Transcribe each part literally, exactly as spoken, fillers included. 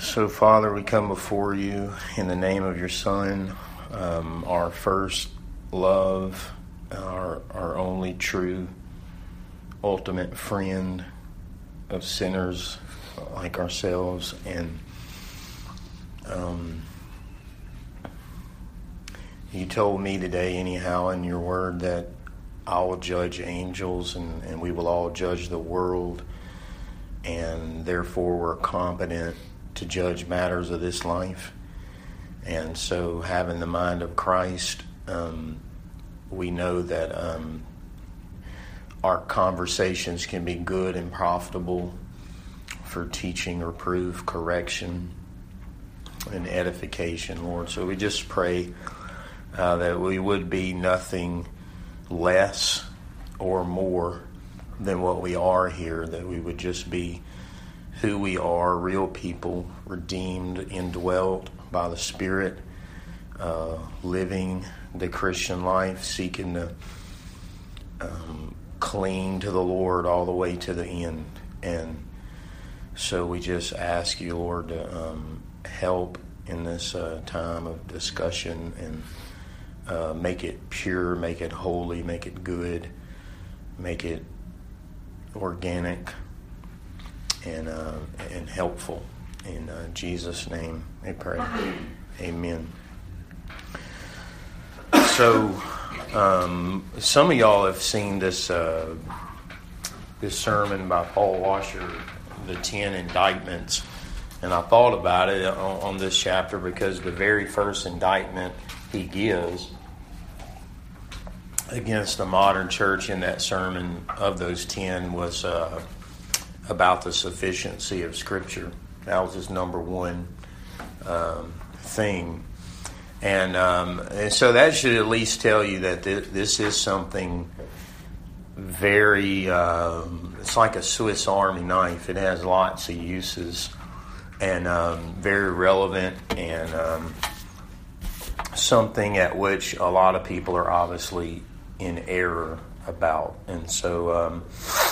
So, Father, we come before you in the name of your Son, um, our first love, our, our only true, ultimate friend of sinners like ourselves. And um, you told me today, anyhow, in your word that I will judge angels and, and we will all judge the world, and therefore we're competent to judge matters of this life. And so, having the mind of Christ, um, we know that um, our conversations can be good and profitable for teaching, reproof, correction, and edification, Lord. So we just pray uh, that we would be nothing less or more than what we are here, that we would just be who we are, real people, redeemed, indwelt by the Spirit, uh, living the Christian life, seeking to um, cling to the Lord all the way to the end. And so we just ask you, Lord, to um, help in this uh, time of discussion and uh, make it pure, make it holy, make it good, make it organic and uh, and helpful. In uh, Jesus' name I pray. Amen. So um, some of y'all have seen this uh, this sermon by Paul Washer, The Ten Indictments. And I thought about it on, on this chapter because the very first indictment he gives against the modern church in that sermon of those ten was uh, about the sufficiency of Scripture. That was his number one um, thing. And, um, and so that should at least tell you that th- this is something very, um, it's like a Swiss Army knife. It has lots of uses and um, very relevant and um, something at which a lot of people are obviously in error about. And so um,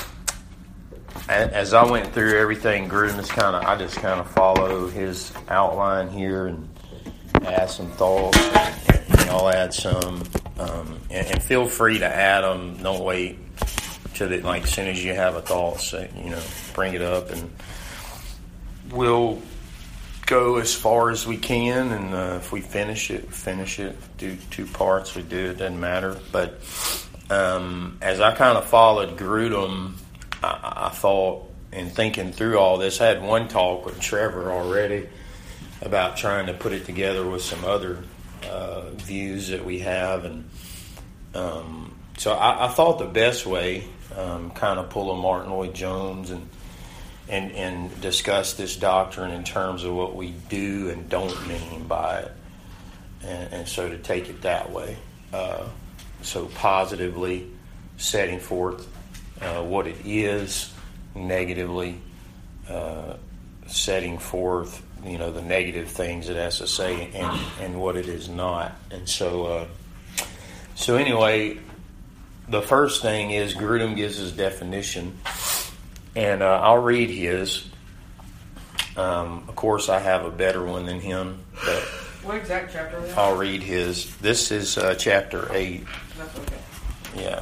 as I went through everything, Grudem just kind of, I just kind of follow his outline here and add some thoughts, and y'all add some, um, and, and feel free to add them. Don't wait till the, like as soon as you have a thought, say, you know, bring it up, and we'll go as far as we can. And uh, if we finish it, finish it. Do two parts, we do. It doesn't matter. But um, as I kind of followed Grudem, I, I thought, in thinking through all this, I had one talk with Trevor already about trying to put it together with some other uh, views that we have. And um, so I, I thought the best way, um, kind of pull a Martin Lloyd-Jones and, and and discuss this doctrine in terms of what we do and don't mean by it. And, and so to take it that way. Uh, so positively setting forth uh, what it is, negatively uh, setting forth, you know, the negative things it has to say and, and what it is not. And so, uh, so anyway, the first thing is Grudem gives his definition, and uh, I'll read his. Um, of course, I have a better one than him, but what exact chapter is that? I'll read his. This is uh, chapter eight. That's okay. Yeah.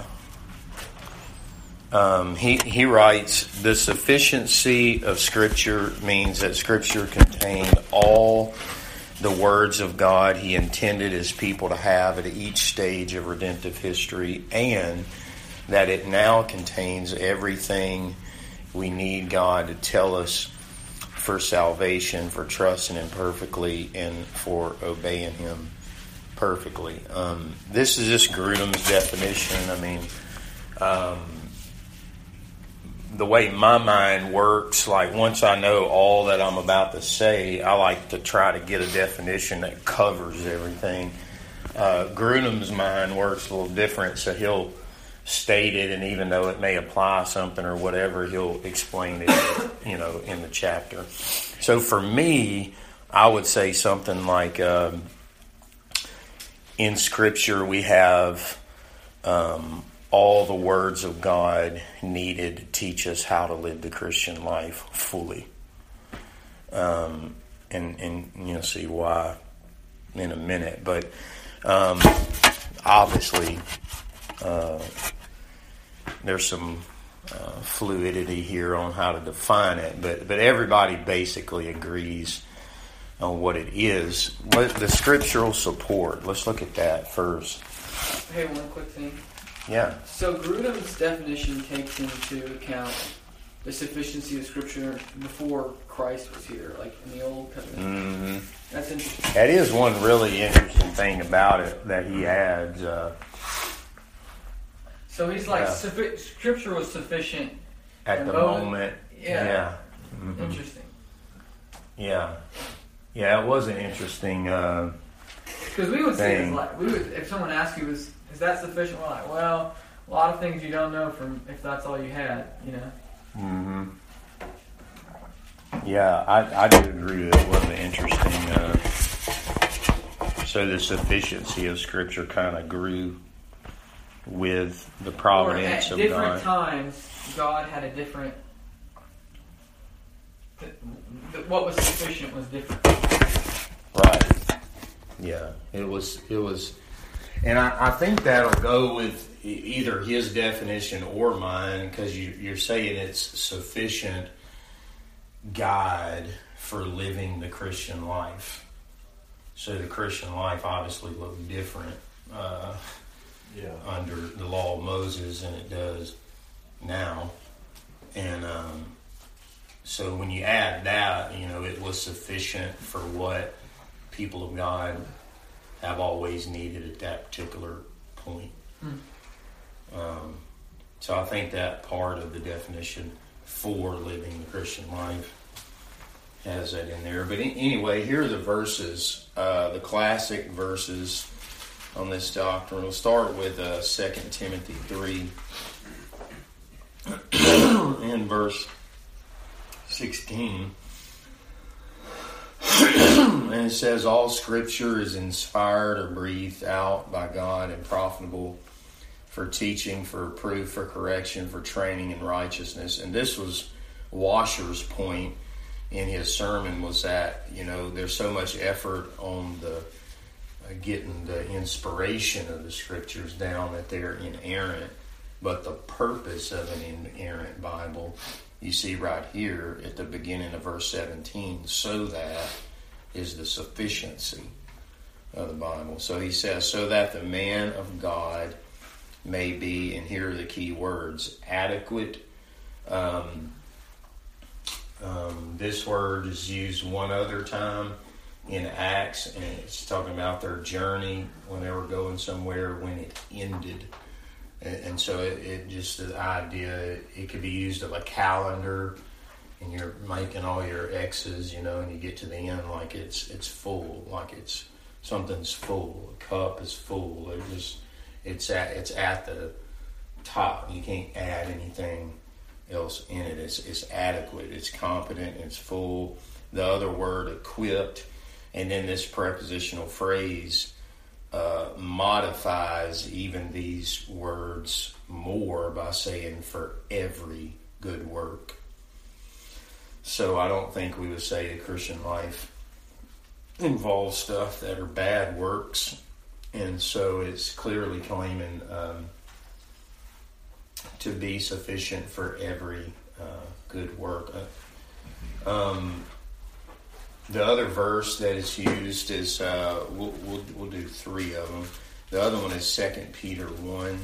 Um, he, he writes, the sufficiency of Scripture means that Scripture contained all the words of God he intended his people to have at each stage of redemptive history, and that it now contains everything we need God to tell us for salvation, for trusting Him perfectly, and for obeying Him perfectly. Um, this is just Grudem's definition. I mean, um, the way my mind works, like once I know all that I'm about to say, I like to try to get a definition that covers everything. Uh, Grudem's mind works a little different, so he'll state it, and even though it may apply something or whatever, he'll explain it, you know, in the chapter. So for me, I would say something like, um, in Scripture we have um, all the words of God needed to teach us how to live the Christian life fully. Um, and and you'll see why in a minute. But um, obviously, uh, there's some uh, fluidity here on how to define it. But but everybody basically agrees on what it is. What the scriptural support. Let's look at that first. Hey, one quick thing. Yeah. So Grudem's definition takes into account the sufficiency of Scripture before Christ was here, like in the Old Covenant. Mm-hmm. That's interesting. That is one really interesting thing about it that he adds. Uh, so he's like, yeah. suffi- Scripture was sufficient at the moment. moment. Yeah. yeah. Mm-hmm. Interesting. Yeah. Yeah, it was an interesting uh Because we would say, thing. it's like, we would, if someone asked you, is, is that sufficient? We're like, well, a lot of things you don't know from if that's all you had, you know? Mm-hmm. Yeah, I, I do agree with it. Was an interesting. Uh, so the sufficiency of Scripture kind of grew with the providence or at of different God. times, God had a different. Th- th- what was sufficient was different. Right. Yeah, it was. It was, and I, I think that'll go with either his definition or mine, because you, you're saying it's sufficient guide for living the Christian life. So the Christian life obviously looked different uh, yeah. under the law of Moses than it does now. And um, so when you add that, you know, it was sufficient for what people of God have always needed at that particular point. Mm. Um, so I think that part of the definition for living the Christian life has that in there. But anyway, here are the verses, uh, the classic verses on this doctrine. We'll start with uh, Second Timothy three in verse sixteen. And it says, all Scripture is inspired or breathed out by God and profitable for teaching, for reproof, for correction, for training in righteousness. And this was Washer's point in his sermon, was that, you know, there's so much effort on the uh, getting the inspiration of the Scriptures down that they're inerrant. But the purpose of an inerrant Bible, you see right here at the beginning of verse seventeen, so that is the sufficiency of the Bible. So he says, so that the man of God may be, and here are the key words, adequate. Um, um, this word is used one other time in Acts, and it's talking about their journey when they were going somewhere, when it ended. And, and so it, it just, the idea, it, it could be used of a calendar, and you're making all your X's, you know, and you get to the end like it's it's full, like it's something's full. A cup is full. It just it's at it's at the top. You can't add anything else in it. It's it's adequate. It's competent. It's full. The other word, equipped, and then this prepositional phrase uh, modifies even these words more by saying for every good work. So I don't think we would say the Christian life involves stuff that are bad works. And so it's clearly claiming um, to be sufficient for every uh, good work. Uh, um, the other verse that is used is, uh, we'll, we'll, we'll do three of them. The other one is Second Peter one.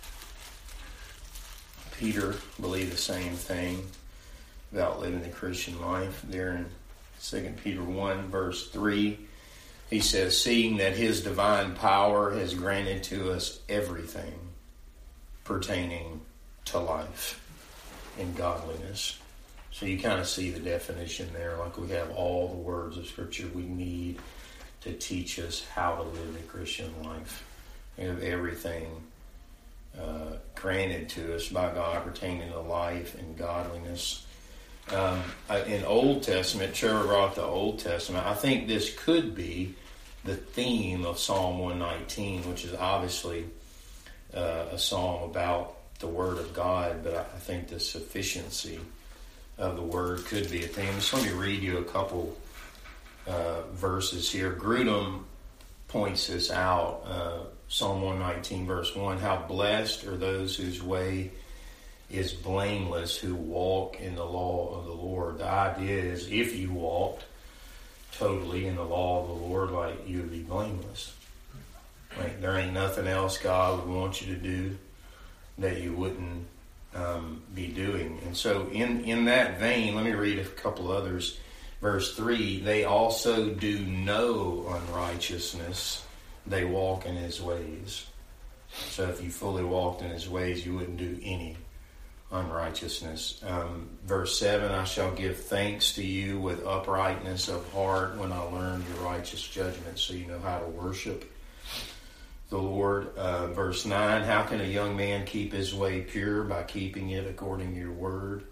Peter believed the same thing about living the Christian life. There in Second Peter one, verse three, he says, seeing that his divine power has granted to us everything pertaining to life and godliness. So you kind of see the definition there, like we have all the words of Scripture we need to teach us how to live the Christian life. We have everything uh, granted to us by God pertaining to life and godliness. Um, in Old Testament, Trevor brought the Old Testament. I think this could be the theme of Psalm one nineteen, which is obviously uh, a psalm about the Word of God, but I think the sufficiency of the Word could be a theme. Just let me read you a couple uh, verses here. Grudem points this out. Uh, Psalm one nineteen, verse one, how blessed are those whose way is blameless, who walk in the law of the Lord. The idea is if you walked totally in the law of the Lord, like, you would be blameless. Like, there ain't nothing else God would want you to do that you wouldn't um, be doing. And so in, in that vein, let me read a couple others. Verse three, they also do no unrighteousness. They walk in his ways. So if you fully walked in his ways, you wouldn't do any unrighteousness. Um, verse seven, I shall give thanks to you with uprightness of heart when I learn your righteous judgments. So you know how to worship the Lord. Uh, verse nine, how can a young man keep his way pure? By keeping it according to your word.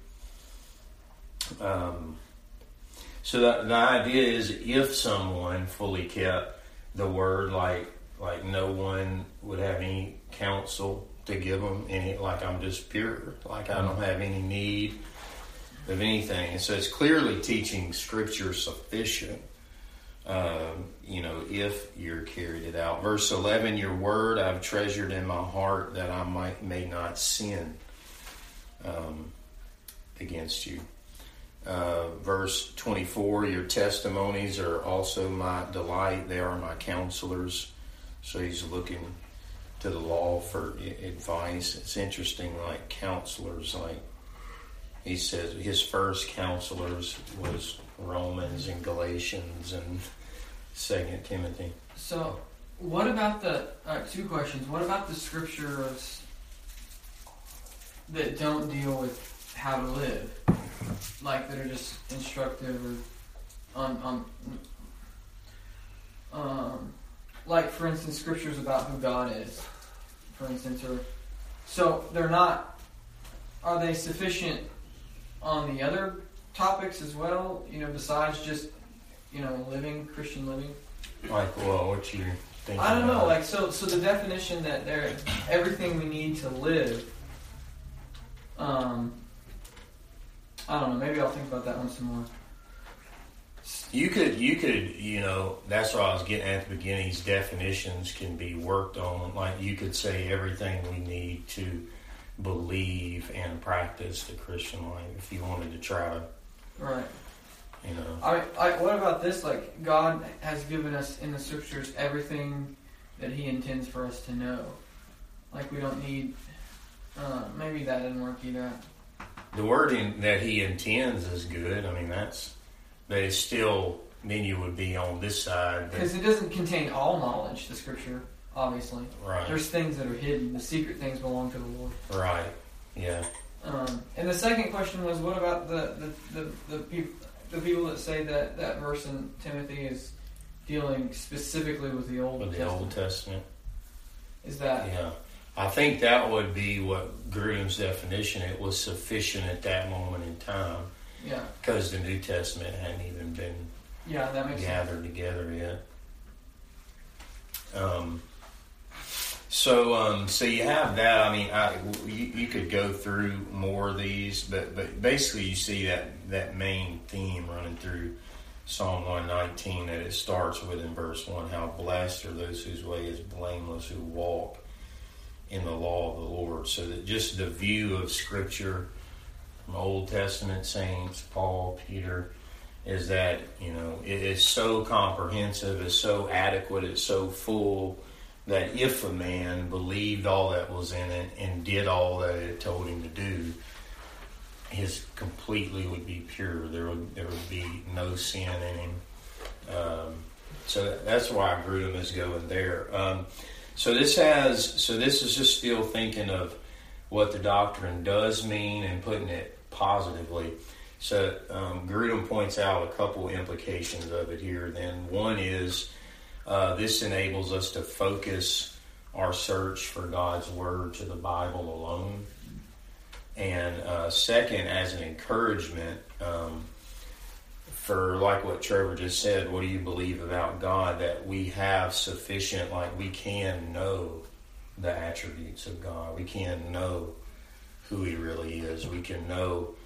Um, so the, the idea is if someone fully kept the word, like like no one would have any counsel to give them, any, like I'm just pure, like I don't have any need of anything. And so it's clearly teaching Scripture sufficient, um, you know, if you're carried it out. Verse eleven, your word I've treasured in my heart that I might may not sin um, against you. Uh, verse twenty-four, your testimonies are also my delight. They are my counselors. So he's looking to the law for advice. It's interesting, like counselors, like he says his first counselors was Romans and Galatians and Second Timothy. So what about the, uh, two questions. What about the scriptures that don't deal with how to live? Like that are just instructive or on, on um, like for instance, scriptures about who God is, for instance, or so they're not. Are they sufficient on the other topics as well? You know, besides just you know living Christian living. Like, well, what you thinking? I don't know. About? Like, so, so the definition that there, everything we need to live. Um. I don't know. Maybe I'll think about that one some more. You could, you could, you know, that's what I was getting at the beginning. These definitions can be worked on. Like you could say everything we need to believe and practice the Christian life if you wanted to try to, right? You know. I, I, what about this? Like God has given us in the scriptures everything that He intends for us to know. Like we don't need. Uh, maybe that didn't work either. The wording that He intends is good. I mean, that's, but it's still, then you would be on this side. Because it doesn't contain all knowledge, the Scripture, obviously. Right. There's things that are hidden. The secret things belong to the Lord. Right, yeah. Um, and the second question was, what about the the, the, the, people, the people that say that that verse in Timothy is dealing specifically with the Old with Testament? the Old Testament. Is that... Yeah. I think that would be what Grudem's definition. It was sufficient at that moment in time. Yeah. Because the New Testament hadn't even been yeah, that makes gathered sense. together yet. Um, so, um, so you have that. I mean, I, you, you could go through more of these, but, but basically you see that, that main theme running through Psalm one nineteen that it starts with in verse one, how blessed are those whose way is blameless, who walk in the law of the Lord. So that just the view of Scripture from Old Testament saints, Paul, Peter, is that, you know, it is so comprehensive, it's so adequate, it's so full, that if a man believed all that was in it and did all that it told him to do, his completely would be pure. There would there would be no sin in him. Um, so that's why Grudem is going there. Um, So this has, so this is just still thinking of what the doctrine does mean and putting it positively. So um, Grudem points out a couple implications of it here. Then one is uh, this enables us to focus our search for God's Word to the Bible alone. And uh, second, as an encouragement, um, for like what Trevor just said, what do you believe about God? That we have sufficient, like we can know the attributes of God. We can know who He really is. We can know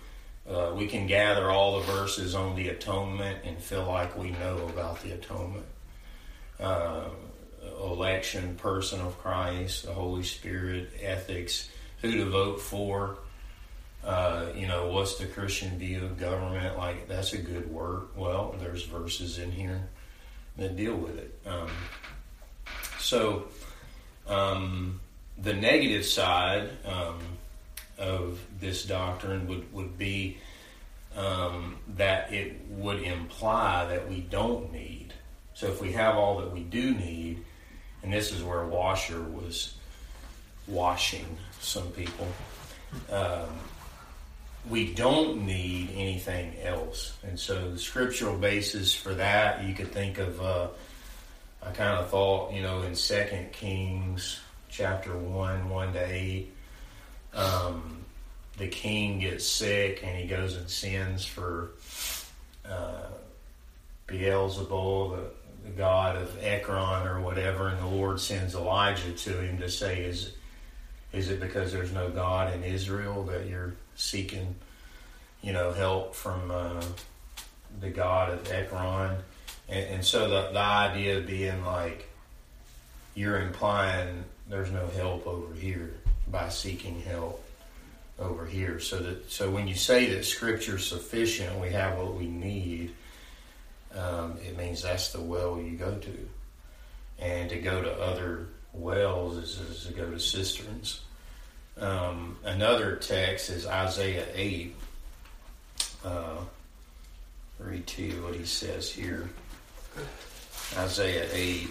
Uh, we can gather all the verses on the atonement and feel like we know about the atonement. Uh, election, person of Christ, the Holy Spirit, ethics, who to vote for. Uh, you know, what's the Christian view of government? Like, that's a good word. Well, there's verses in here that deal with it. Um, so, um, the negative side um, of this doctrine would, would be um, that it would imply that we don't need. So if we have all that we do need, and this is where Washer was washing some people, um, we don't need anything else. And so the scriptural basis for that, you could think of, uh, I kind of thought, you know, in Second Kings chapter one, one to eight, um, the king gets sick and he goes and sins for uh, Beelzebul, the, the god of Ekron or whatever, and the Lord sends Elijah to him to say, is, is it because there's no God in Israel that you're seeking, you know, help from uh, the god of Ekron? And, and so the, the idea being like, you're implying there's no help over here by seeking help over here. So that so when you say that Scripture's sufficient, we have what we need, um, it means that's the well you go to. And to go to other wells is, is to go to cisterns. Um, another text is Isaiah eight. Uh, read to you what he says here. Isaiah eight.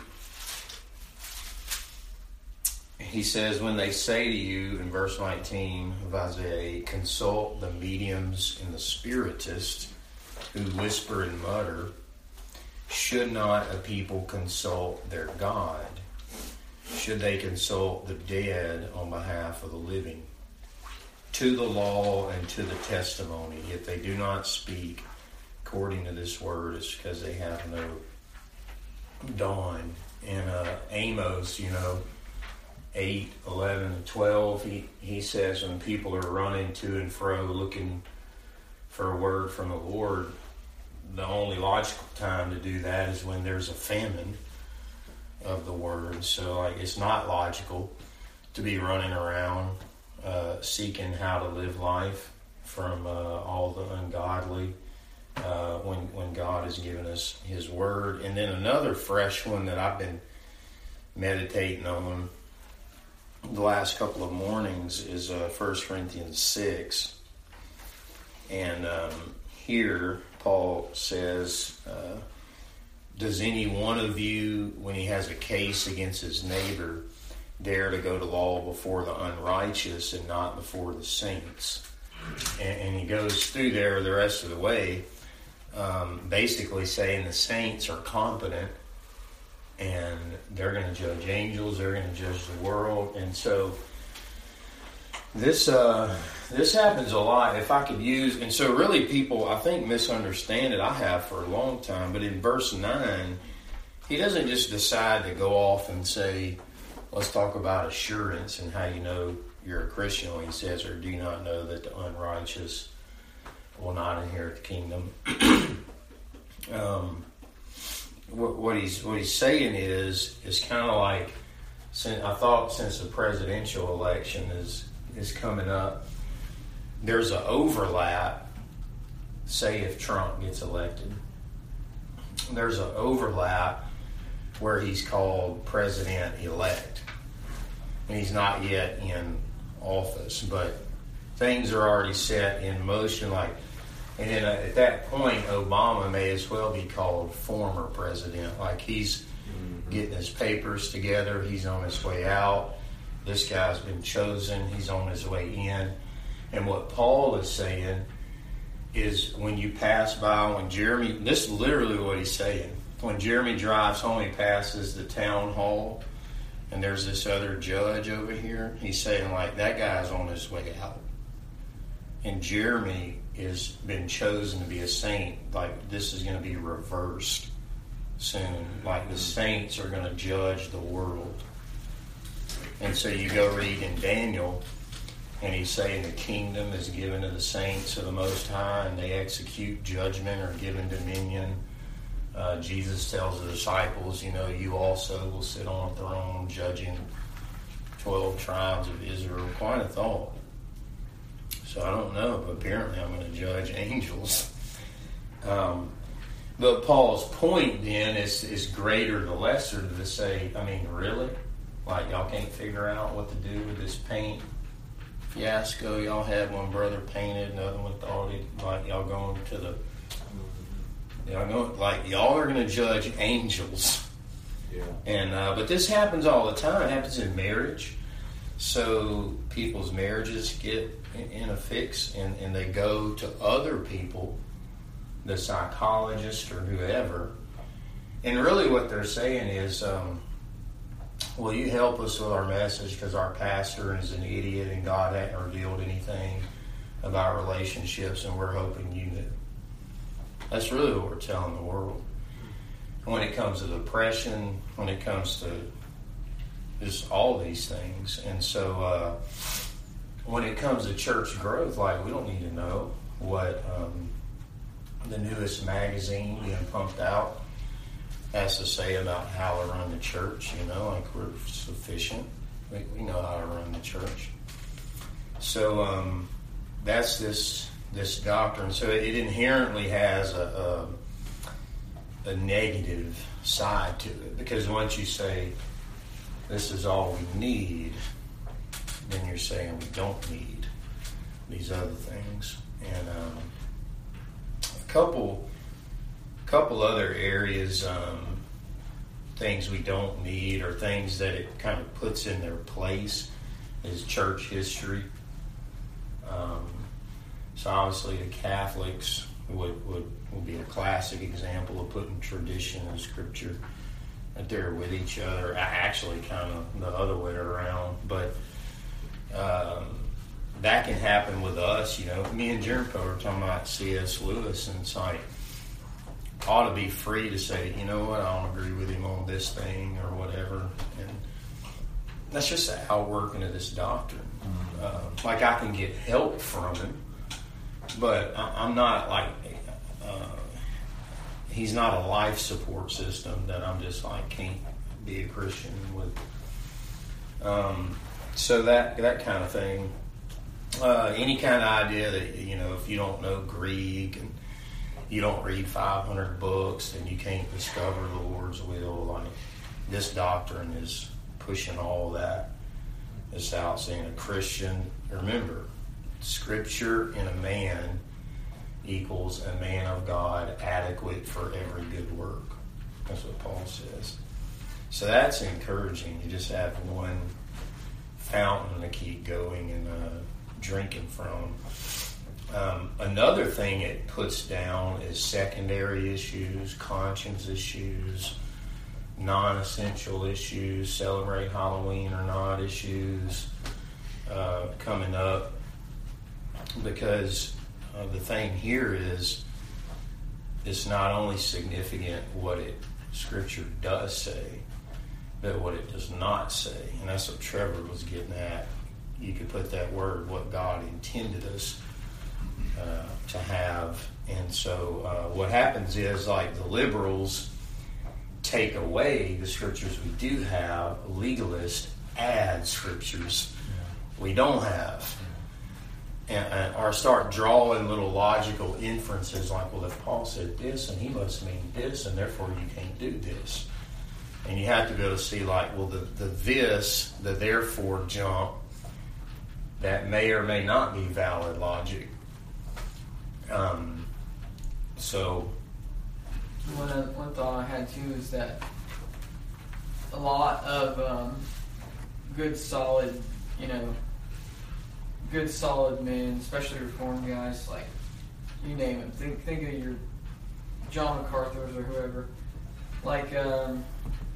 He says, when they say to you, in verse nineteen of Isaiah eight, consult the mediums and the spiritists who whisper and mutter, should not a people consult their God? Should they consult the dead on behalf of the living? To the law and to the testimony, if they do not speak according to this word, it's because they have no dawn. In uh, Amos, you know, eight, eleven, and twelve, he, he says when people are running to and fro looking for a word from the Lord, the only logical time to do that is when there's a famine of the word. So like, it's not logical to be running around uh, seeking how to live life from uh, all the ungodly uh, when, when God has given us his word. And then another fresh one that I've been meditating on the last couple of mornings is uh, First Corinthians six. And um, here Paul says, uh, does any one of you, when he has a case against his neighbor, dare to go to law before the unrighteous and not before the saints? And, and he goes through there the rest of the way, um, basically saying the saints are competent and they're going to judge angels, they're going to judge the world. And so this uh, this happens a lot. If I could use, and so really people, I think, misunderstand it. I have for a long time. But in verse nine, he doesn't just decide to go off and say, let's talk about assurance and how you know you're a Christian. When he says, or do you not know that the unrighteous will not inherit the kingdom? um, what, what he's what he's saying is is kind of like, since, I thought since the presidential election is is coming up, there's an overlap. Say if Trump gets elected, there's an overlap where he's called president-elect. And he's not yet in office, but things are already set in motion. Like, and then uh, at that point, Obama may as well be called former president. Like, he's mm-hmm. getting his papers together. He's on his way out. This guy's been chosen. He's on his way in. And what Paul is saying is, when you pass by, when Jeremy, this is literally what he's saying. When Jeremy drives home, he passes the town hall, and there's this other judge over here. He's saying, like, that guy's on his way out. And Jeremy has been chosen to be a saint. Like, this is going to be reversed soon. Like, the saints are going to judge the world. And so you go read in Daniel, and he's saying the kingdom is given to the saints of the Most High, and they execute judgment or given dominion. Uh, Jesus tells the disciples, you know, you also will sit on a throne judging twelve tribes of Israel. Quite a thought. So I don't know, but apparently I'm going to judge angels. Um, but Paul's point then is, is greater to lesser to say, I mean, really? Like, y'all can't figure out what to do with this paint fiasco y'all had. One brother painted, another one thought it, like y'all going to the, y'all going, like y'all are going to judge angels. Yeah. And uh, but this happens all the time. It happens in marriage. So people's marriages get in, in a fix, and, and they go to other people, the psychologist or whoever, and really what they're saying is, um, will you help us with our message because our pastor is an idiot and God hadn't revealed anything about relationships and we're hoping you knew. That's really what we're telling the world. When it comes to depression, when it comes to just all these things. And so uh, when it comes to church growth, like we don't need to know what um, the newest magazine being pumped out has to say about how to run the church, you know, like we're sufficient. We, we know how to run the church. So um, that's this this doctrine. So it inherently has a, a, a negative side to it, because once you say this is all we need, then you're saying we don't need these other things. And um, a couple couple other areas, um, things we don't need or things that it kind of puts in their place is church history. Um, so obviously the Catholics would, would, would be a classic example of putting tradition and scripture right there with each other. Actually kind of the other way around, but um, that can happen with us. You know, me and Jericho were talking about C S Lewis, and it's like, ought to be free to say, you know what, I don't agree with him on this thing or whatever. And that's just the outworking of this doctrine. Mm-hmm. Uh, like I can get help from him, but I, I'm not like, uh, he's not a life support system that I'm just like, can't be a Christian with. Um, so that, that kind of thing. Uh, any kind of idea that, you know, if you don't know Greek and you don't read five hundred books, then you can't discover the Lord's will. Like, this doctrine is pushing all that. It's out saying a Christian, remember, Scripture in a man equals a man of God adequate for every good work. That's what Paul says. So that's encouraging. You just have one fountain to keep going and uh, drinking from. Um, another thing it puts down is secondary issues, conscience issues, non-essential issues, celebrate Halloween or not issues uh, coming up. Because uh, the thing here is, it's not only significant what it Scripture does say, but what it does not say. And that's what Trevor was getting at. You could put that word, what God intended us Uh, to have. And so uh, what happens is, like, the liberals take away the scriptures we do have, legalists add scriptures yeah. we don't have, yeah. and, and or start drawing little logical inferences like, well, if Paul said this and he must mean this and therefore you can't do this. And you have to go to see, like, well, the, the this, the therefore jump, that may or may not be valid logic. Um, so one uh, one thought I had too is that a lot of um, good solid, you know, good solid men, especially Reformed guys, like you name them. Think think of your John MacArthur's or whoever. Like um,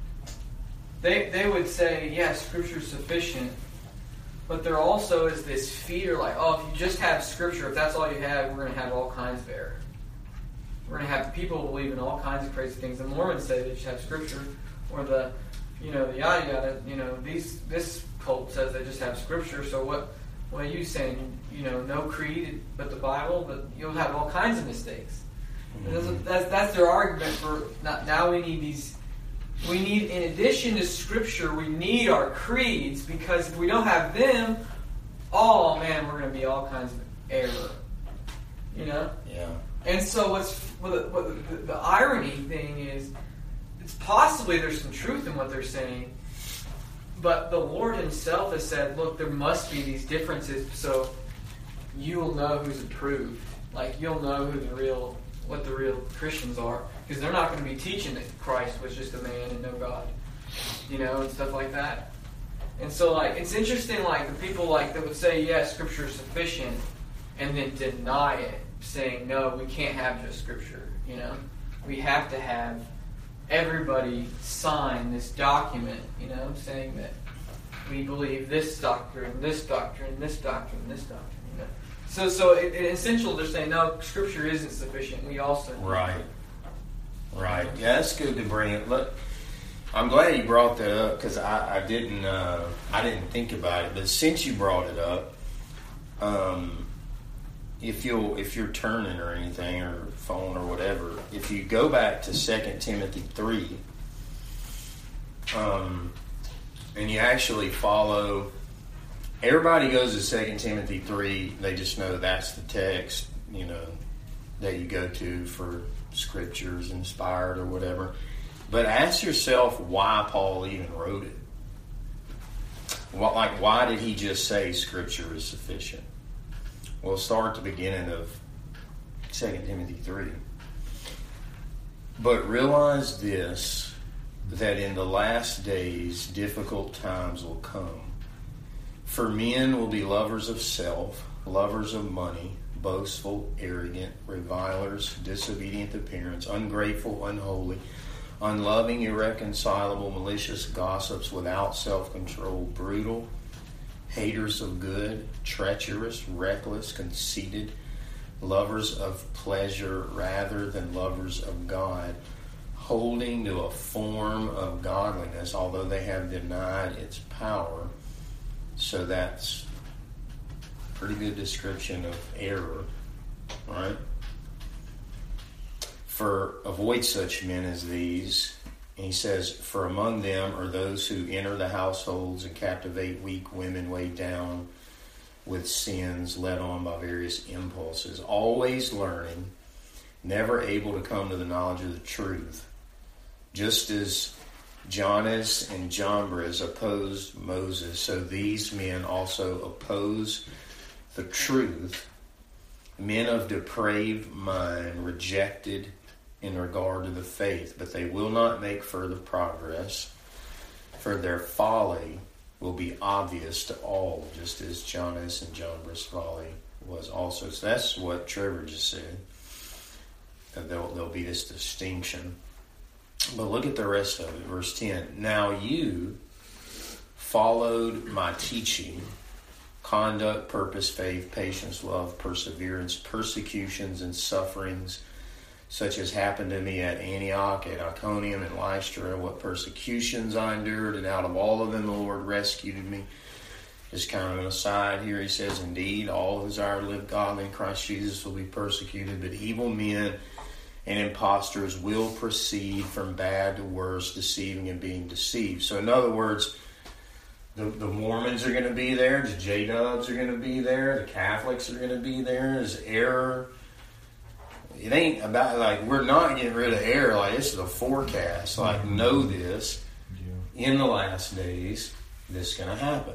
they they would say, yeah, Scripture's sufficient. But there also is this fear, like, oh, if you just have Scripture, if that's all you have, we're going to have all kinds of error. We're going to have people believe in all kinds of crazy things. The Mormons say they just have Scripture, or the, you know, the yada yada. You know, these this cult says they just have Scripture. So what? well, you saying, you know, no creed but the Bible, but you'll have all kinds of mistakes. Mm-hmm. That's, that's their argument for not, now we need these. We need, in addition to Scripture, we need our creeds, because if we don't have them, oh man, we're going to be all kinds of error. You know? Yeah. And so what's what the, what the, the, the irony thing is, it's possibly there's some truth in what they're saying, but the Lord Himself has said, look, there must be these differences, so you'll know who's approved. Like, you'll know who the real, what the real Christians are. Because they're not going to be teaching that Christ was just a man and no God. You know, and stuff like that. And so, like, it's interesting, like, the people, like, that would say, yes, Scripture is sufficient, and then deny it, saying, no, we can't have just Scripture, you know? We have to have everybody sign this document, you know, saying that we believe this doctrine, this doctrine, this doctrine, this doctrine, you know? So, so in essential, they're saying, no, Scripture isn't sufficient. We also... Right. Right. Yeah, that's good to bring it. Look, I'm glad you brought that up, because I, I didn't uh, I didn't think about it. But since you brought it up, um, if you if you're turning or anything, or phone or whatever, if you go back to Second Timothy three, um, and you actually follow, everybody goes to Second Timothy three. They just know that's the text, you know, that you go to for Scriptures inspired or whatever. But ask yourself why Paul even wrote it. What, like, why did he just say Scripture is sufficient? Well, start at the beginning of Second Timothy three. But realize this, that in the last days difficult times will come. For men will be lovers of self, lovers of money, boastful, arrogant, revilers, disobedient to parents, ungrateful, unholy, unloving, irreconcilable, malicious, gossips, without self-control, brutal, haters of good, treacherous, reckless, conceited, lovers of pleasure rather than lovers of God, holding to a form of godliness, although they have denied its power. So that's pretty good description of error, right? For avoid such men as these, and he says, for among them are those who enter the households and captivate weak women weighed down with sins, led on by various impulses, always learning, never able to come to the knowledge of the truth. Just as Jannes and Jambres opposed Moses, so these men also oppose the truth, men of depraved mind, rejected in regard to the faith, but they will not make further progress, for their folly will be obvious to all, just as Jannes and Jambres' folly was also. So that's what Trevor just said. That there'll, there'll be this distinction. But look at the rest of it, verse ten. Now you followed my teaching, conduct, purpose, faith, patience, love, perseverance, persecutions, and sufferings, such as happened to me at Antioch, at Iconium, and Lystra, what persecutions I endured, and out of all of them the Lord rescued me. Just kind of an aside here, he says, indeed, all who desire to live godly in Christ Jesus will be persecuted, but evil men and impostors will proceed from bad to worse, deceiving and being deceived. So in other words, the, the Mormons are going to be there, the J-Dubs are going to be there, the Catholics are going to be there, there's error. It ain't about, like, we're not getting rid of error. Like, this is a forecast. Like, know this. In the last days, this is going to happen.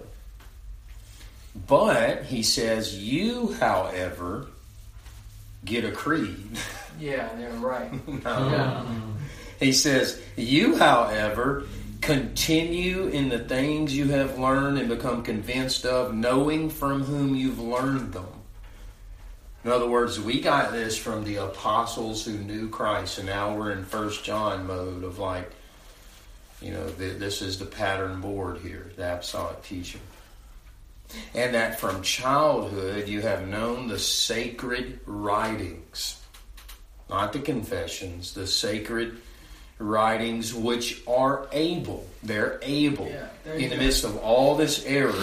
But, he says, you, however, get a creed. Yeah, they're right. no. Yeah. He says, you, however, continue in the things you have learned and become convinced of, knowing from whom you've learned them. In other words, we got this from the apostles who knew Christ, and now we're in First John mode of like, you know, th- this is the pattern board here, the apostolic teaching. And that from childhood you have known the sacred writings, not the confessions, the sacred writings which are able, they're able, yeah, in the midst of all this error,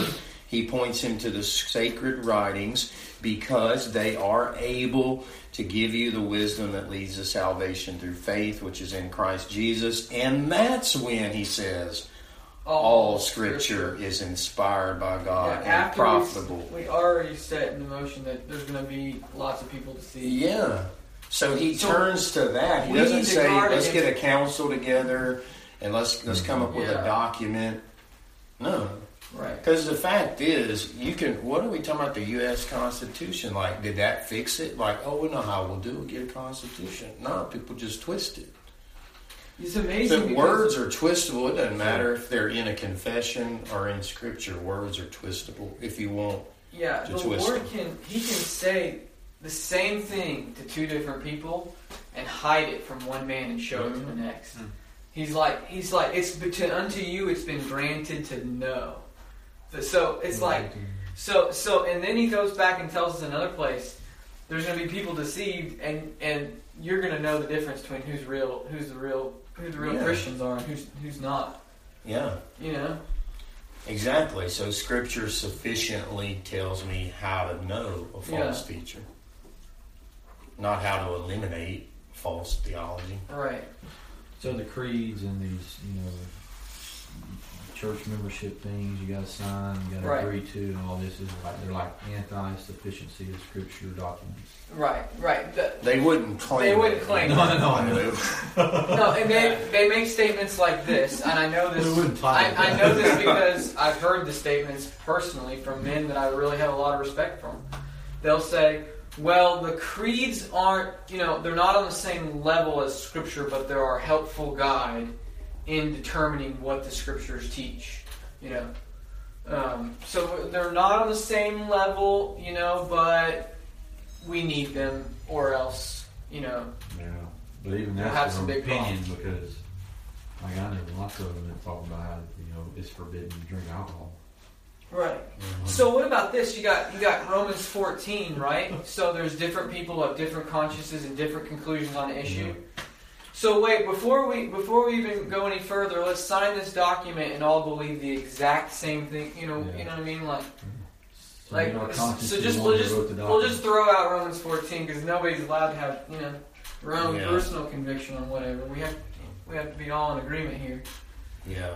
He points him to the sacred writings because they are able to give you the wisdom that leads to salvation through faith, which is in Christ Jesus. And that's when he says, all, all scripture, scripture is inspired by God yeah, and profitable. We, we already set in motion that there's going to be lots of people to see. Yeah. So he so turns to that. He doesn't say, let's get a council together and let's let's come up with yeah. a document. No. Right. Because the fact is, you can, what are we talking about, the U S Constitution? Like, did that fix it? Like, oh, we know how we'll do it, get a Constitution. No, people just twist it. It's amazing. The words are twistable. It doesn't matter if they're in a confession or in Scripture. Words are twistable if you want yeah, to the twist Lord them. can, he can say the same thing to two different people and hide it from one man and show mm-hmm. it to the next. Mm-hmm. He's like, he's like, it's to, unto you it's been granted to know. So it's like, so so, and then he goes back and tells us another place, there's going to be people deceived, and, and you're going to know the difference between who's real, who's the real, who the real yeah. Christians are, and who's who's not. Yeah. You know. Exactly. So Scripture sufficiently tells me how to know a false yeah. teacher, not how to eliminate false theology. Right. So the creeds and these, you know, church membership things you got to sign, you got to right. agree to, and all this is like they're like anti-sufficiency of Scripture documents. Right, right. The, they wouldn't claim. They wouldn't claim. No, no, no, I know. No, and they they make statements like this, and I know this. They wouldn't I, I know this because I've heard the statements personally from men that I really have a lot of respect from. They'll say, well, the creeds aren't, you know, they're not on the same level as Scripture, but they're our helpful guide in determining what the Scriptures teach, you know. Um, so they're not on the same level, you know, but we need them, or else, you know. Yeah, but even that's an opinion because, like, I know lots of them that talk about how, you know, it's forbidden to drink alcohol. Right. Mm-hmm. So what about this? You got you got Romans fourteen, right? So there's different people of different consciences and different conclusions on an issue. Mm-hmm. So wait, before we before we even go any further, let's sign this document and all believe the exact same thing. You know, yeah. you know what I mean? Like, so like so just we'll just we'll just throw out Romans fourteen because nobody's allowed to have, you know, their own yeah. personal conviction on whatever. We have we have to be all in agreement here. Yeah.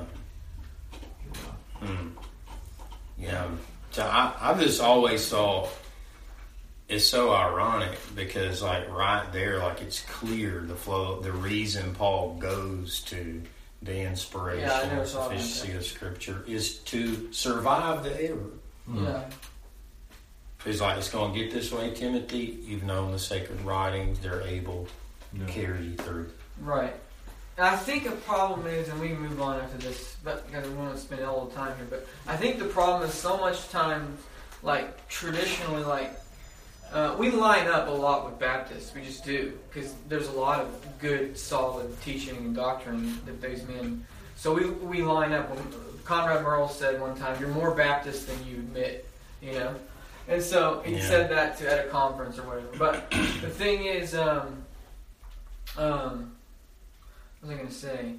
Hmm. Yeah. So I I've just always thought it's so ironic because, like, right there, like, it's clear the flow, the reason Paul goes to the inspiration yeah, and sufficiency of Scripture is to survive the error. Yeah. He's like, it's going to get this way, Timothy. You've known the sacred writings; they're able to yeah. carry you through. Right. And I think a problem is, and we can move on after this, but because we want to spend all the time here. But I think the problem is so much time, like traditionally, like. Uh, we line up a lot with Baptists. We just do. Because there's a lot of good, solid teaching and doctrine that these men... So we we line up. Conrad Merle said one time, you're more Baptist than you admit. You know? And so he yeah. said that to, at a conference or whatever. But the thing is... Um, um, what was I going to say?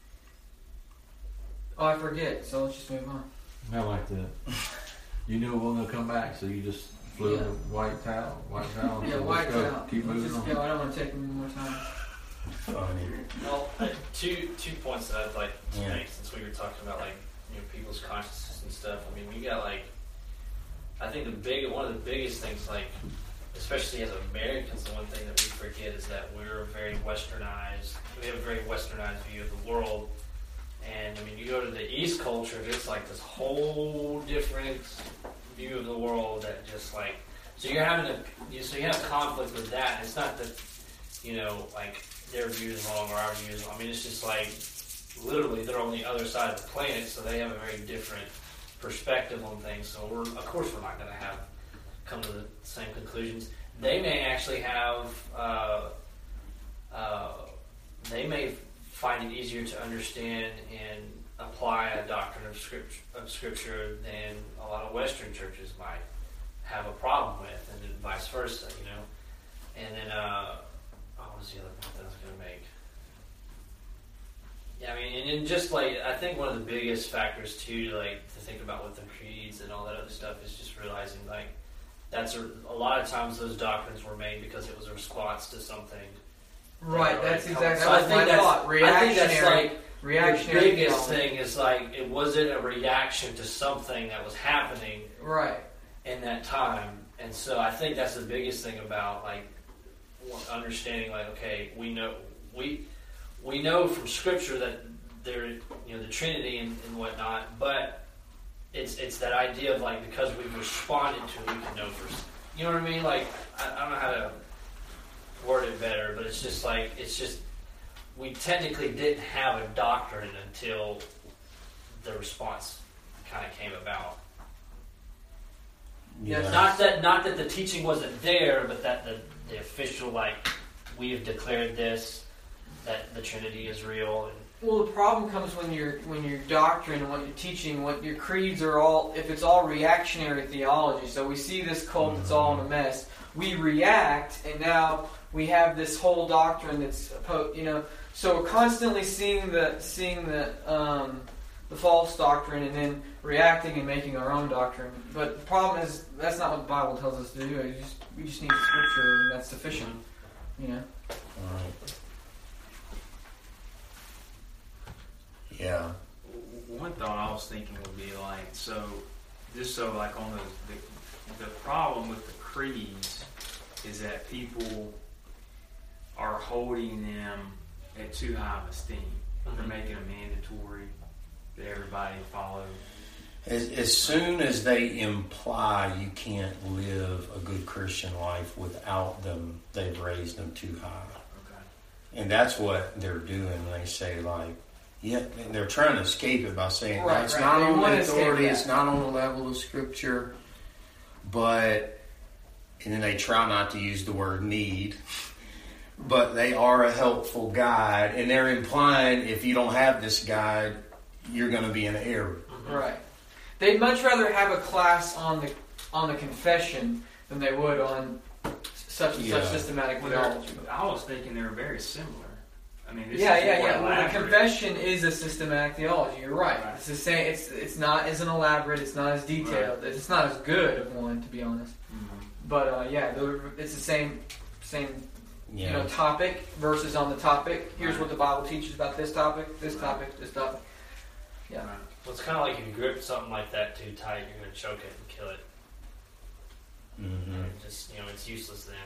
Oh, I forget. So let's just move on. I like that. You knew when they'll come back, so you just... Blue, yeah. white towel, white towel. Yeah, white towel. Keep moving just, on. Yeah, I don't want to take any more time. Funny. Well, uh, two two points that I'd like to yeah. make, since we were talking about, like, you know, people's consciousness and stuff. I mean, you got, like, I think the big one of the biggest things, like, especially as Americans, the one thing that we forget is that we're very westernized. We have a very westernized view of the world. And I mean, you go to the East culture, it's like this whole different view of the world that just like, so you're having a, you, so you have conflict with that. It's not that, you know, like their view is wrong or our view is wrong. I mean, it's just like, literally, they're on the other side of the planet, so they have a very different perspective on things. So we're, of course, we're not going to have come to the same conclusions. They may actually have, uh, uh, they may find it easier to understand and apply a doctrine of scripture, of scripture than a lot of Western churches might have a problem with, and then vice versa, you know. And then, uh, oh, what was the other point that I was going to make? Yeah, I mean, and and just like I think one of the biggest factors too, to like to think about with the creeds and all that other stuff is just realizing like that's a, a lot of times those doctrines were made because it was a response to something. Right. That's exactly. So I think that's thought. I think that's like reactionary. The biggest thing is like it wasn't a reaction to something that was happening right in that time, and so I think that's the biggest thing about like understanding like okay, we know we we know from Scripture that there you know the Trinity and, and whatnot, but it's it's that idea of like because we've responded to it, we can know for you know what I mean. Like I, I don't know how to word it better, but it's just like it's just we technically didn't have a doctrine until the response kind of came about. Yeah. Not that not that the teaching wasn't there, but that the, the official like we have declared this, that the Trinity is real. And well, the problem comes when your when your doctrine and what you're teaching, what your creeds are all if it's all reactionary theology. So we see this cult that's all in a mess. We react, and now we have this whole doctrine that's you know. So we're constantly seeing the seeing the um, the false doctrine and then reacting and making our own doctrine. But the problem is that's not what the Bible tells us to do. We just, we just need Scripture, and that's sufficient. You know. All right. Yeah. One thought I was thinking would be like so, just so like on the the, the problem with the creeds is that people are holding them at too high of esteem. Mm-hmm. They're making them mandatory that everybody follow. As, as soon as they imply you can't live a good Christian life without them, they've raised them too high. Okay. And that's what they're doing. They say like, yeah, and they're trying to escape it by saying right, that's right. not they on the authority, that. It's not on the level of Scripture. But, and then they try not to use the word need. But they are a helpful guide, and they're implying if you don't have this guide, you're going to be in error. Right. They'd much rather have a class on the on the confession than they would on such and yeah. such systematic well, theology. I was thinking they were very similar. I mean, this yeah, is yeah, more yeah. Well, the elaborate. confession is a systematic theology. You're right. Right. It's the same. It's it's not as an elaborate. It's not as detailed. Right. It's not as good of one, to be honest. Mm-hmm. But uh, yeah, it's the same same. Yeah. You know, topic versus on the topic. Here's right. what the Bible teaches about this topic, this right. topic, this topic. Yeah. Right. Well, it's kind of like if you grip something like that too tight, you're going to choke it and kill it. Mm-hmm. And just you know, it's useless then.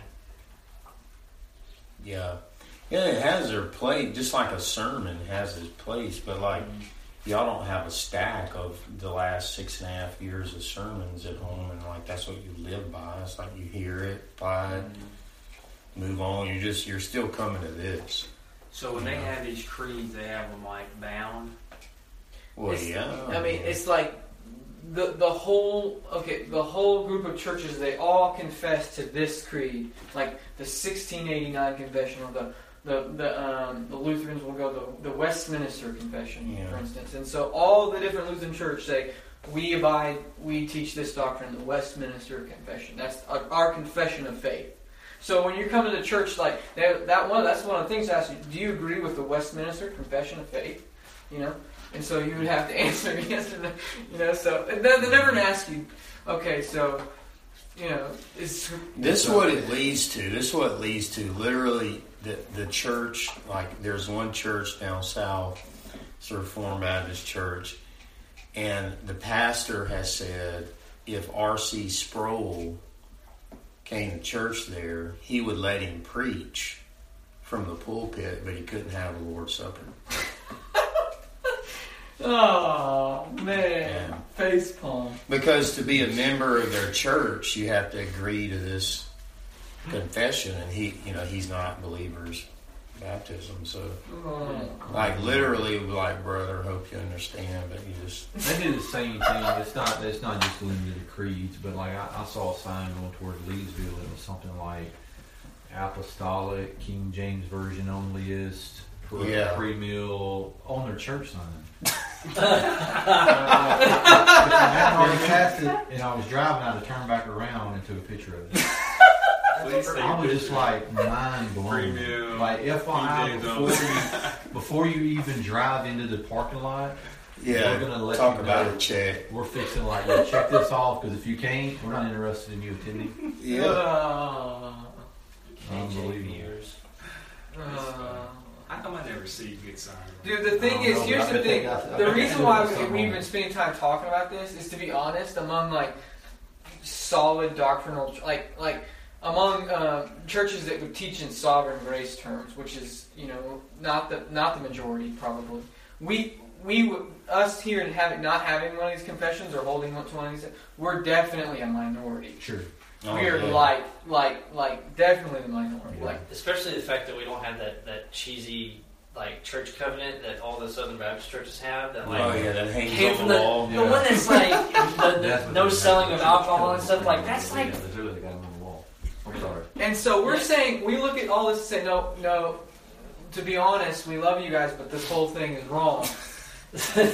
Yeah, yeah. It has their place, just like a sermon has its place. But like, mm-hmm. y'all don't have a stack of the last six and a half years of sermons at home, and like that's what you live by. It's like you hear it, apply it. Mm-hmm. Move on. You're just you're still coming to this. So when they have these creeds, they have them like bound. Well, it's, yeah. I mean, it's like the the whole okay, the whole group of churches. They all confess to this creed, like the sixteen eighty-nine Confession, or the the the, um, the Lutherans will go the the Westminster Confession, yeah. for instance. And so all the different Lutheran churches say we abide, we teach this doctrine, the Westminster Confession. That's our, our confession of faith. So when you come to the church, like that, that one, that's one of the things I ask you. Do you agree with the Westminster Confession of Faith? You know, and so you would have to answer yes or no. You know, so they, they never ask you. Okay, so you know, is this is what it leads to? This is what it leads to. Literally, the the church. Like, there's one church down south, it's a Reformed Baptist church, and the pastor has said if R C Sproul came to church there, he would let him preach from the pulpit, but he couldn't have the Lord's Supper. Oh man, yeah. Face palm. Because to be a member of their church, you have to agree to this confession, and he, you know, he's not believer's baptism. So, oh. like, literally, like, brother, hope you understand, but you just they do the same thing. It's not. It's not just limited to creeds, but like I, I saw a sign going toward Leesville. It was something like apostolic, King James version onlyist, pre, yeah. pre-meal on their church sign. uh, I already passed it, and I was driving. I had to turn back around and took a picture of it. I was just like mind blown. Premium, like F Y I before you, before you even drive into the parking lot, Yeah, we're gonna let talk you about know. a check. We're fixing like, yeah, check this off because if you can't, we're not interested in you attending. Yeah. Uh, K J Unbelievable. viewers. uh, How come I never see good signs? Dude, the thing I don't is, know, here's but I the bet they thing. got- I The bet they reason do why have we, something we've on been it. spending time talking about this is, to be honest, among like solid doctrinal, like like among uh, churches that would teach in sovereign grace terms, which is, you know, not the not the majority probably. We we would- us here and having not having one of these confessions or holding one to one of these, we're definitely a minority. Sure. Oh, we are yeah. like like like definitely the minority. Yeah. Like Especially the fact that we don't have that, that cheesy like church covenant that all the Southern Baptist churches have. That like Oh yeah, that hangs came on from the the, wall. the Yeah. one that's like the, the That's what no they selling have. of alcohol and stuff. Like that's like Yeah, that's really the guy on the wall. I'm sorry. And so we're Yeah. saying, we look at all this and say, no, no, to be honest, we love you guys, but this whole thing is wrong. And,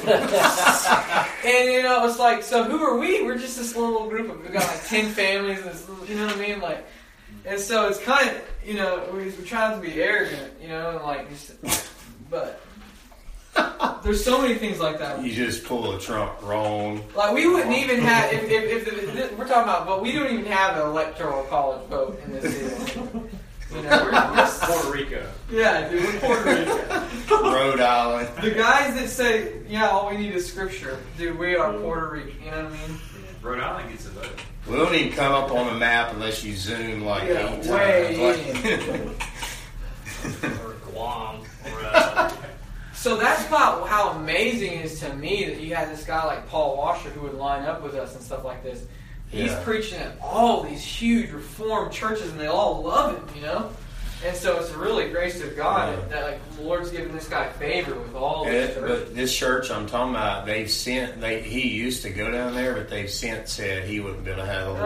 you know, it's like, so who are we? We're just this little group of, we've got like ten families, and this, you know what I mean? Like, and so it's kind of, you know, we, we're trying to be arrogant, you know, and like, just, but there's so many things like that. You just pull a Trump wrong. Like, we wouldn't even have, if, if, if, the, if we're talking about, but we don't even have an electoral college vote in this city. You know, we're just, Puerto Rico. yeah, dude, we're Puerto Rico. Rhode Island. The guys that say, yeah, all we need is scripture, dude, we are Puerto Rico. You know what I mean? Yeah. Rhode Island gets a vote. We don't even come up on the map unless you zoom like Yeah, eight way times. Like- or Guam or uh, So that's about how amazing it is to me that you had this guy like Paul Washer who would line up with us and stuff like this. He's Yeah. preaching at all these huge Reformed churches, and they all love him, you know. And so it's really grace of God Yeah. that, that like the Lord's giving this guy favor with all Yeah, these churches. but this church I'm talking about, they've sent. They he used to go down there, but they've since said he wouldn't be able to have a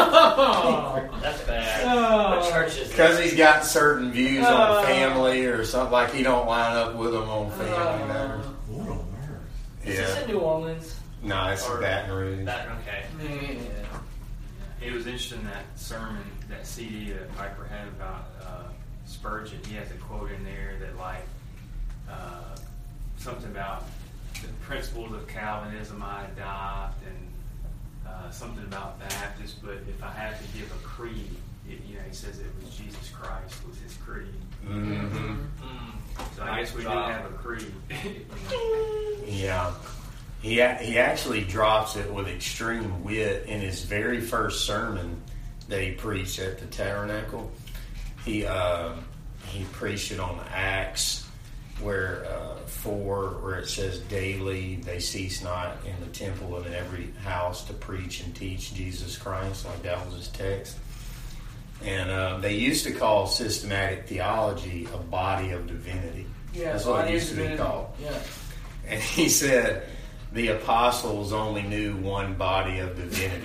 Oh. that's bad. Oh. What church is because that? he's got certain views Oh. on family or something. Like he don't line up with them on family matters. What on earth? Is this Yeah, in New Orleans? no, it's Or- Baton Rouge. That okay. Man. It was interesting that sermon, that C D that Piper had about uh, Spurgeon. He has a quote in there that like uh, something about the principles of Calvinism I adopt, and uh, something about Baptist. But if I had to give a creed, it, you know, he says it was Jesus Christ was his creed. Mm-hmm. Mm. So I guess we do Drop. have a creed. Yeah. He, a- he actually drops it with extreme wit in his very first sermon that he preached at the Tabernacle. He uh, he preached it on Acts, where uh, four, where it says daily they cease not in the temple and in every house to preach and teach Jesus Christ. Like that was his text. And uh, they used to call systematic theology a body of divinity. Yeah, That's what it body used to be divinity. called. Yeah. And he said the apostles only knew one body of divinity,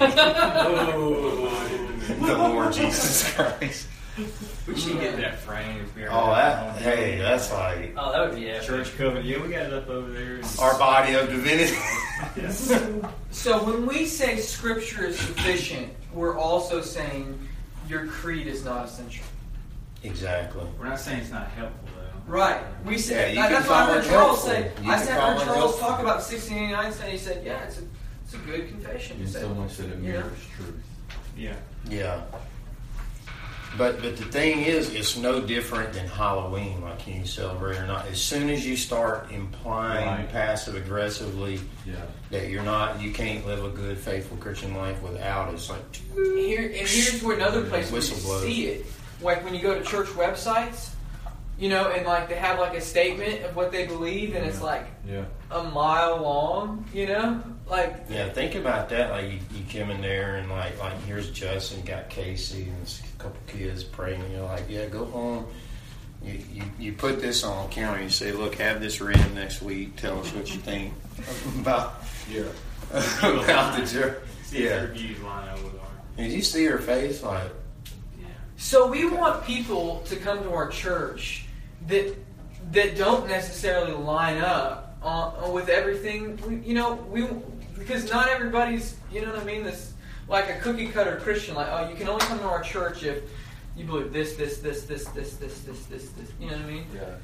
the Lord Jesus Christ. We should get that frame. Oh, that, hey, that's like Oh, that would be epic. Church covenant. Yeah, we got it up over there. our body of divinity. So when we say Scripture is sufficient, we're also saying your creed is not essential. Exactly. We're not saying it's not helpful though. Right. We said Yeah, you that's can what I call heard it Charles helpful. say. You I can said call I heard it Charles helpful. talk about sixteen eighty-nine, and he said, "Yeah, it's a it's a good confession." He And said, so much that it Yeah. mirrors truth. Yeah. Yeah. But but the thing is, it's no different than Halloween, like can you celebrate or not. As soon as you start implying Right. passive aggressively Yeah. that you're not, you can't live a good, faithful Christian life without it. It's like, Here and here's where another place where you Whistle blows. see it, like when you go to church websites, you know, and like they have like a statement of what they believe, and it's like Yeah. a mile long, you know, like yeah, think about that. Like you, you come in there and like like here's Justin, got Casey and a couple kids praying. And you're like, yeah, go home. You, you you put this on counter. You say, look, have this read next week. Tell us what you think about Yeah. about the church. See Yeah. if reviews line up with ours. Did you see her face? Like, Yeah. So we want people to come to our church that that don't necessarily line up on, with everything. We, you know, we because not everybody's. You know what I mean? This like a cookie cutter Christian. Like, oh, you can only come to our church if you believe this, this, this, this, this, this, this, this, this. You know what I mean? Yeah.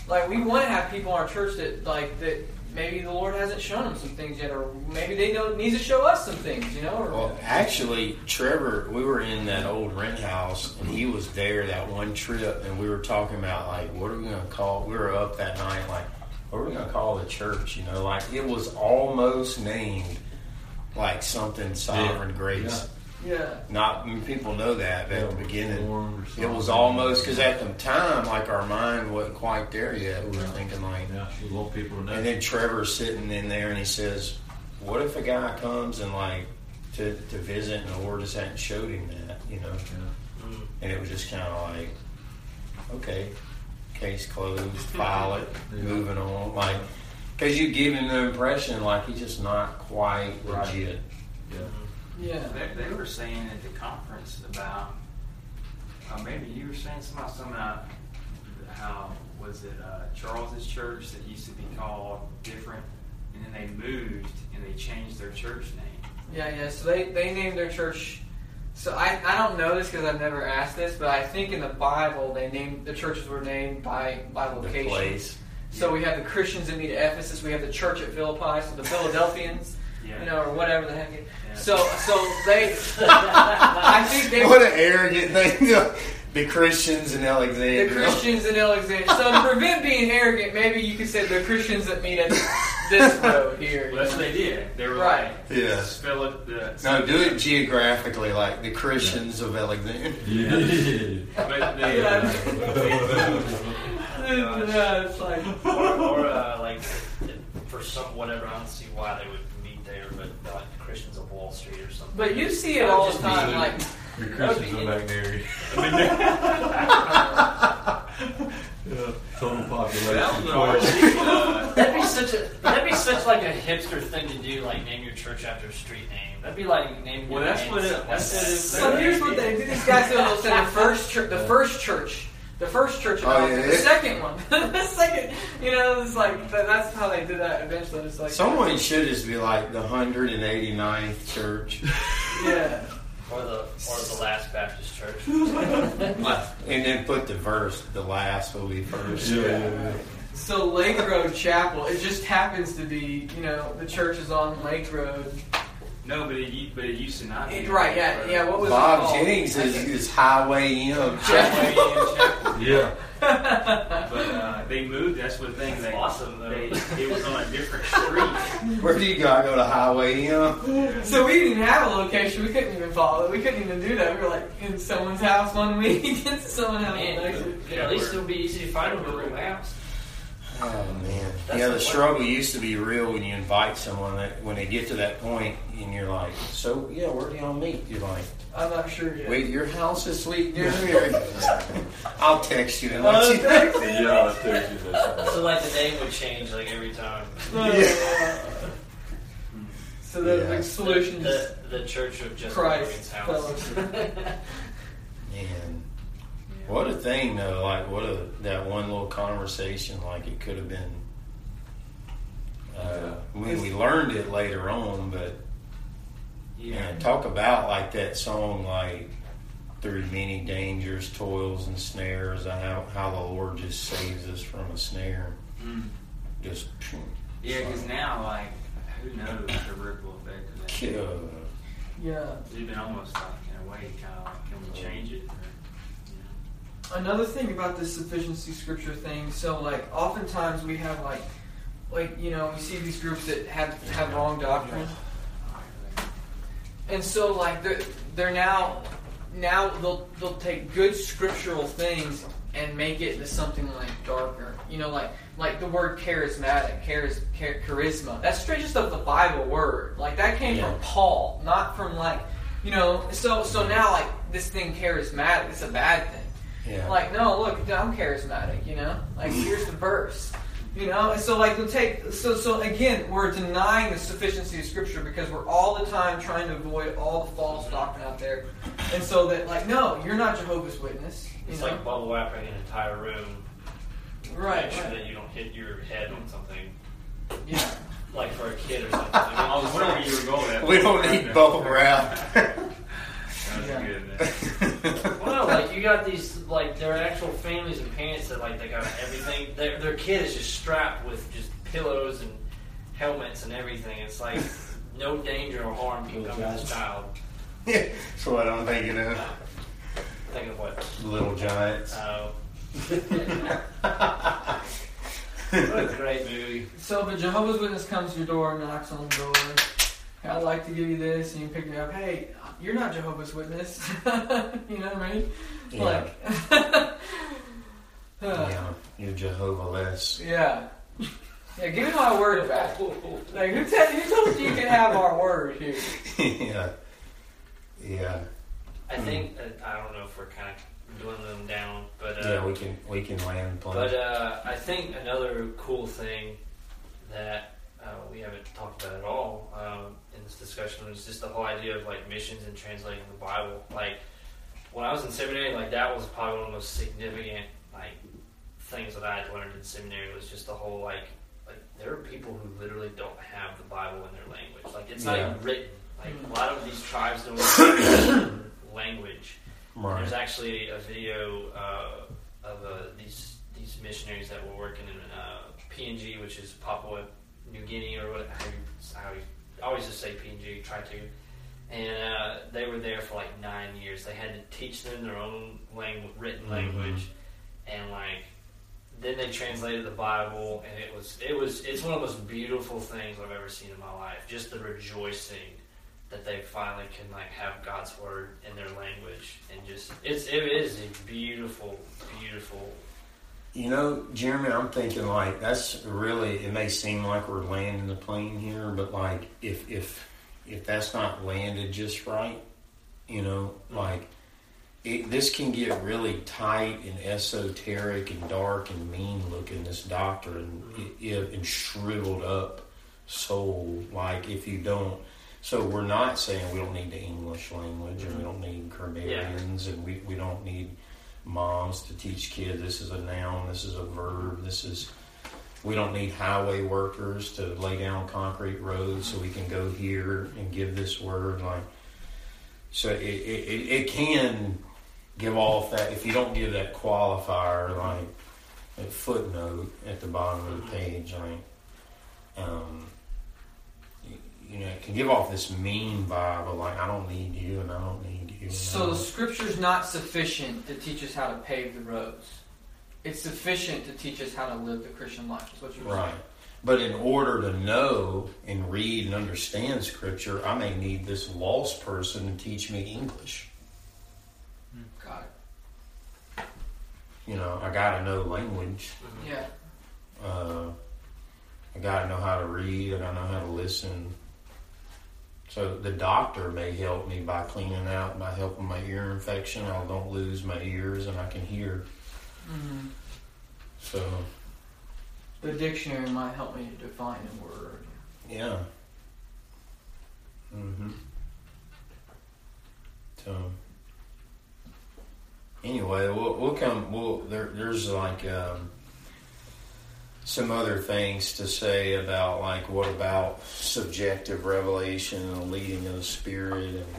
like we want to have people in our church that like that maybe the Lord hasn't shown them some things yet, or maybe they don't need to show us some things, you know. Or, Well, actually, Trevor, we were in that old rent house, and he was there that one trip, and we were talking about like, what are we going to call? We were up that night, like, what are we going to call the church? You know, like it was almost named like something Sovereign Grace. yeah, Not I mean, people know that at the beginning. Reformed or It something. was almost because at the time, like our mind wasn't quite there yet. We were Yeah. thinking like, Yeah, she want people to know. and then Trevor's sitting in there and he says, "What if a guy comes and like to, to visit and the Lord just hadn't showed him that, you know?" Yeah. Mm. And it was just kind of like, okay, case closed, file it, Yeah. moving on, like because you give him the impression like he's just not quite Right. legit. Yeah. yeah. They, they were saying at the conference about, uh, maybe you were saying something about, something about how, was it uh, Charles's church that used to be called different, and then they moved and they changed their church name. Yeah, yeah. So they, they named their church. So I, I don't know this because I've never asked this, but I think in the Bible they named the churches were named by by The location. place. So we have the Christians that meet at Ephesus. We have the church at Philippi. So the Philadelphians, Yeah. you know, or whatever the heck. It, Yeah. So so they, I think they What an arrogant thing. The Christians in Alexandria. the Christians in Alexandria. So to prevent being arrogant, maybe you could say the Christians that meet at this road here. Well, that's what they did. They were Right. like, Yeah. spell it. The, No, do it geographically, like the Christians of Alexandria. Yeah. But they, Yeah. uh, Yeah, it's like or, or uh, like for some whatever, I don't see why they would meet there, but like the Christians of Wall Street or something. But you see it all the time, like The Christians are back there. Yeah. Total population. that was Four. uh, That'd be such a that'd be such like a hipster thing to do, like name your church after a street name. That'd be like naming Well, your that's name what it- something that's like what that. it- so here's what they do. These guys do. They'll say the first church, the first church, the first church, Oh, and yeah. the second one, the second. You know, it's like that, that's how they did that. Eventually, it's like Someone should just be like the one hundred eighty-ninth church. yeah. Or the or the Last Baptist Church. And then put the verse, the last will be first. Yeah, yeah, yeah. So Lake Road Chapel, it just happens to be, you know, the church is on Lake Road. no, but it, u- but it used to not. It- be. right? Yeah, yeah. What was it Bob called? Jennings is, is Highway M. Highway and Chapel. Yeah. But uh, they moved. That's what the thing. That's They, awesome, though. They, it was on a different street. Where do you go? I go to Highway M. So we didn't even have a location. We couldn't even follow it. We couldn't even do that. We were like in someone's house one week, into someone's house the next week. Man, at least it would be easy to find them Google Maps. Oh man, That's yeah. the The point. struggle used to be real when you invite someone that when they get to that point and you're like, so yeah, where do y'all meet? You're like, I'm not sure yet. wait, your house is sweet near here. I'll text you and Uh, let you. Yeah, I'll text you that. So like the name would change like every time. Uh, So the, Yeah. the solution is The the Church of Just Christ Morgan's house. Fellowship. Man, what a thing though! Like what a that one little conversation. Like it could have been. Uh, I mean, we learned it later on, but Yeah. man, talk about like that song, like through many dangers, toils, and snares. and How how the Lord just saves us from a snare. Mm. Just Yeah, because now, like, who knows the ripple effect of that? kill. Yeah. It's been almost like, in a way, kind of like, can we change it? Or, you Another thing about this sufficiency scripture thing, so like oftentimes we have like like you know, we see these groups that have have wrong doctrine. know? And so like they're they're now now they'll they'll take good scriptural things and make it into something like darker. You know, like like the word charismatic, charis, char, charisma. That's straight just of the Bible word. Like that came Yeah. from Paul, not from like you know. So so now like this thing charismatic, it's a bad thing. Yeah. Like, no, look, I'm charismatic, you know? Like, here's the verse. You know? And so, like, we'll take... So, so again, we're denying the sufficiency of Scripture because we're all the time trying to avoid all the false doctrine out there. And so that, like, no, you're not Jehovah's Witness. You It's know? like bubble wrapping an entire room. right, Make sure right. that you don't hit your head on something. Yeah. Like for a kid or something. I mean, I was wondering where you were going with that. We don't need bubble wrap. That was Yeah. good. Man. well, no, like you you got these like their actual families and parents that like they got everything. Their their kid is just strapped with just pillows and helmets and everything. It's like no danger or harm can come to this child. Yeah, that's what I'm thinking of. Think of what? Little Giants. Oh. What a great movie. So if a Jehovah's Witness comes to your door and knocks on the door, hey, I'd like to give you this, and you pick me up. Hey, you're not Jehovah's Witness. You know what I mean? Yeah. Like, Yeah, you're Jehovah-less. yeah. Yeah, give me my word back. Like, who, tell, who told you you can have our word here? Yeah. Yeah. I think uh, I don't know if we're kind of dwindling them down, but uh, Yeah, we can we can land plane. but uh, I think another cool thing that uh, we haven't talked about at all um, in this discussion is just the whole idea of like missions and translating the Bible. Like when I was in seminary, like that was probably one of the most significant like things that I had learned in seminary was just the whole like like there are people who literally don't have the Bible in their language. Like it's not Yeah. even written. Like a lot of these tribes don't speak language. Right. There's actually a video uh, of uh, these these missionaries that were working in uh, P N G, which is Papua New Guinea, or what? How you, how you I always just say P N G, try to. And uh, they were there for like nine years. They had to teach them their own language, written language, mm-hmm. and like then they translated the Bible, and it was it was it's one of the most beautiful things I've ever seen in my life. Just the rejoicing that they finally can like have God's word in their language, and just it's it is a beautiful, beautiful. You know, Jeremy, I'm thinking like that's really. It may seem like we're landing the plane here, but like if if if that's not landed just right, you know, like it, this can get really tight and esoteric and dark and mean looking. This doctrine mm-hmm. it, and shriveled up soul. Like if you don't. So we're not saying we don't need the English language and we don't need grammarians yeah. and we, we don't need moms to teach kids this is a noun, this is a verb, this is... We don't need highway workers to lay down concrete roads so we can go here and give this word. Like, so it, it, it can give off that... If you don't give that qualifier, like a footnote at the bottom of the page, like... Um, you know, it can give off this mean vibe of like, I don't need you and I don't need you. So the scripture's not sufficient to teach us how to pave the roads. It's sufficient to teach us how to live the Christian life, is what you're saying. Right. But in order to know and read and understand scripture, I may need this lost person to teach me English. Got it. You know, I gotta know language. Yeah. Uh, I gotta know how to read, I gotta know how to listen. So the doctor may help me by cleaning out, by helping my ear infection. I don't lose my ears and I can hear. Mm-hmm. So the dictionary might help me to define a word. Yeah. Mm-hmm. So anyway, we'll we'll come. We'll there. There's like. Um, Some other things to say about like what about subjective revelation and the leading of the Spirit, and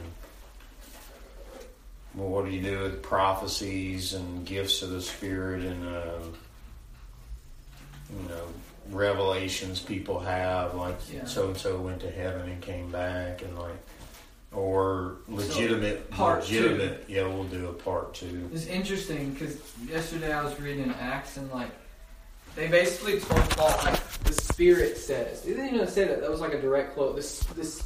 well, what do you do with prophecies and gifts of the Spirit and uh, you know revelations people have, like so and so went to heaven and came back, and like or legitimate so part legitimate. Two. Yeah, we'll do a part two. It's interesting because yesterday I was reading Acts and like. They basically told Paul, like, the Spirit says. They didn't even say that. That was like a direct quote. This, this,